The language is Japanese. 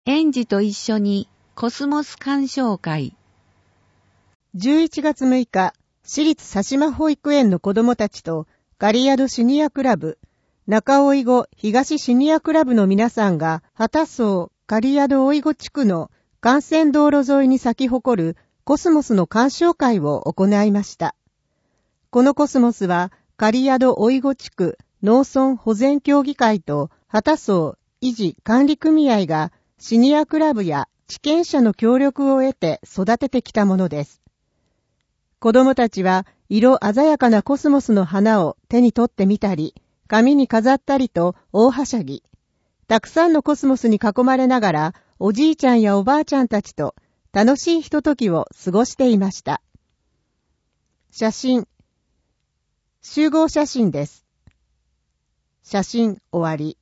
園児と一緒にコスモス鑑賞会。 11月6日、私立佐島保育園の子どもたちとガリアドシニアクラブ、中老子東シニアクラブの皆さんが、畑荘ガリアド老子地区の幹線道路沿いに咲き誇るコスモスの鑑賞会を行いました。このコスモスは、ガリアド老子地区農村保全協議会と畑荘維持管理組合がシニアクラブや地権者の協力を得て育ててきたものです。子供たちは色鮮やかなコスモスの花を手に取ってみたり、紙に飾ったりと大はしゃぎ。たくさんのコスモスに囲まれながら、おじいちゃんやおばあちゃんたちと楽しいひとときを過ごしていました。写真。集合写真です。写真終わり。